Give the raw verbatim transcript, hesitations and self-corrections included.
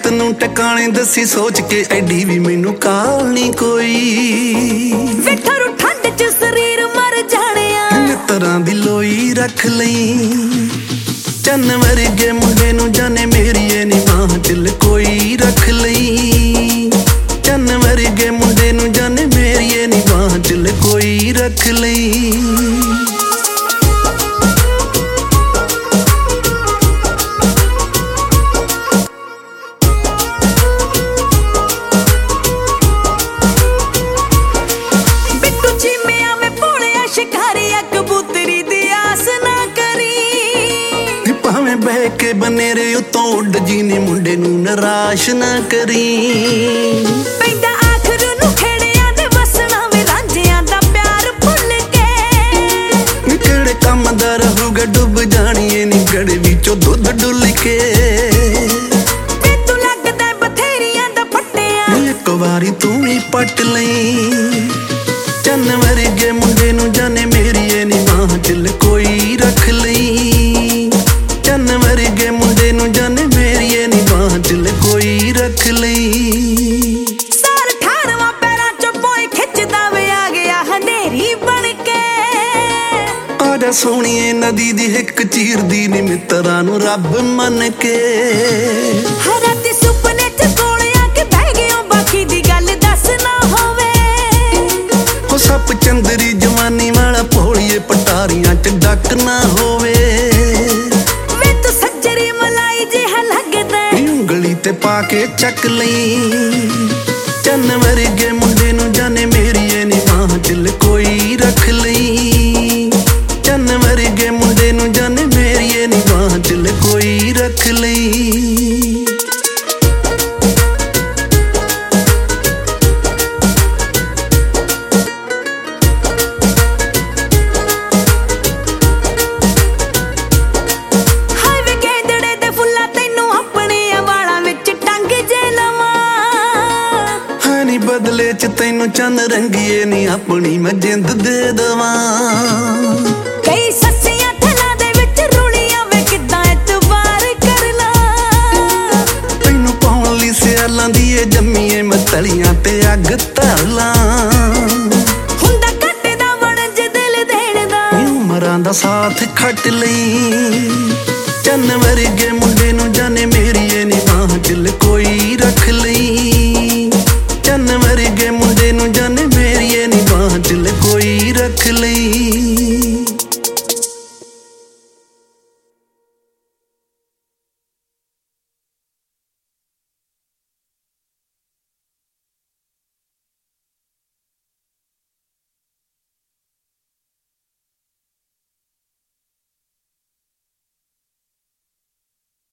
ਨੂੰ ਟਿਕਾਣੇ ਦੱਸੀ ਸੋਚ ਕੇ ਐਡੀ ਵੀ ਮੈਨੂੰ ਕਾਲ ਨਹੀਂ ਕੋਈ। ਵਿਠਰੂ ਠੰਡ ਚ ਸਰੀਰ ਮਰ ਜਾਣਿਆ ਮਿੱਤਰਾਂ ਦੀ ਲੋਈ ਰੱਖ ਲਈ। ਚੰਨ ਵਰਗੇ ਮੁੰਡੇ ਨੂੰ ਜਾਣੇ ਮੇਰੀਏ ਨੀ ਮਾਂ ਦਿਲ ਕੋਈ ਰੱਖ ਲਈ। ਚੰਨ ਵਰਗੇ ਮੁੰਡੇ ਨੂੰ ਜਾਣੇ ਮੇਰੀਏ ਨੀ ਮਾਂ ਦਿਲ ਕੋਈ ਰੱਖ ਲਈ। ਬਹਿ ਕੇ ਬਨੇਰੇ ਉੱਤੋਂ ਉੱਡ ਜੀ ਨੀ ਮੁੰਡੇ ਨੂੰ ਨਿਰਾਸ਼ ਨਾ ਕਰੀ। ਪੈਂਦਾ ਆਖਰ ਨੂੰ ਖੇੜਿਆਂ ਦੇ ਵਸਣਾ ਵੇ ਰਾਂਝਿਆਂ ਦਾ ਪਿਆਰ ਭੁੱਲ ਕੇ। ਕਿਹੜੇ ਕੰਮ ਦਾ ਰਹੂਗਾ ਡੁੱਬ ਜਾਣੀਏ ਨੀ ਗੜੇ ਵਿੱਚੋਂ ਦੁੱਧ ਡੁੱਲ ਕੇ। ਤੈਨੂੰ ਲੱਗਦਾ ਬਥੇਰੀਆਂ ਦਾ ਫੱਟਿਆ ਇੱਕ ਵਾਰੀ ਤੂੰ ਵੀ ਪੱਟ ਲਈ। ਚੰਨ ਵਰਗੇ ਮੁੰਡੇ ਨੂੰ ਜਾਣੇ ਮੇਰੀਏ ਨੀ ਮਾਂ ਦਿਲ ਕੋਈ ਰੱਖ ਲਈ। ਚੰਨ ਵਰਗੇ ਮੁੰਡੇ ਨੂੰ ਜਾਣੇ ਮੇਰੀਏ ਨੀ ਬਾਂਹ ਦਿਲ ਕੋਈ ਰੱਖ ਲਈ। ਸਾਰ ਠਾਰਵਾਂ ਪੈਰਾਂ ਚੋਂ ਪੋਏ ਖਿੱਚਦਾ ਵੇ ਆ ਗਿਆ ਹਨੇਰੀ ਬਣ ਕੇ। ਆਜਾ ਸੋਹਣੀਏ ਨਦੀ ਦੀ ਹਿੱਕ ਚੀਰਦੀ ਨੀ ਮਿੱਤਰਾਂ ਨੂੰ ਰੱਬ ਮੰਨ ਕੇ। ਹਰ ਰਾਤੀ ਸੁਪਨੇ ਚ ਕੋਲ ਆ ਕੇ ਬਹਿ ਗਿਓ ਬਾਕੀ ਦੀ ਗੱਲ ਦੱਸ ਨਾ ਹੋਵੇ। ਹੋ ਸੱਪ ਚੰਦਰੀ ਜਵਾਨੀ ਵਾਲਾ ਭੋਲੀਏ ਪਟਾਰੀਆਂ ਚ ਡੱਕ ਨਾ ਹੋਵੇ। ਉਂਗਲੀ ਤੇ ਪਾ ਕੇ ਚੱਕ ਲਈ। ਚੰਨ ਵਰਗੇ ਮੁੰਡੇ ਨੂੰ ਜਾਣੇ ਮੇਰੀਏ ਨੀ ਮਾਂ ਦਿਲ ਕੋਈ ਰੱਖ ਲਈ। ਚੰਨ ਵਰਗੇ ਮੁੰਡੇ ਨੂੰ ਜਾਣੇ ਮੇਰੀਏ ਨੀ ਮਾਂ ਦਿਲ ਕੋਈ ਰੱਖ ਲਈ। ਬਦਲੇ ਚ ਤੈਨੂੰ ਚੰਨ ਰੰਗੀਏ ਨੀ ਆਪਣੀ ਮੈਂ ਜਿੰਦ ਦੇ ਦਵਾਂ। ਕਈ ਸੱਸੀਆਂ ਥਲਾਂ ਦੇ ਵਿੱਚ ਰੁਲੀਆਂ ਵੇ ਕਿੱਦਾਂ ਇਤਬਾਰ ਕਰ ਲਾ। ਤੈਨੂੰ ਪਾਉਣ ਲਈ ਸਿਆਲਾਂ ਦੀ ਏ ਜੰਮੀਏ ਮੈਂ ਤਲੀਆਂ ਤੇ ਅੱਗ ਧਰ ਲਾਂ। ਹੁੰਦਾ ਕੱਟਦਾ ਵਣਜ ਦਿਲ ਦੇਣ ਦਾ ਉਮਰਾਂ ਦਾ ਸਾਥ ਖੱਟ ਲਈ। ਚੰਨ ਵਰਗੇ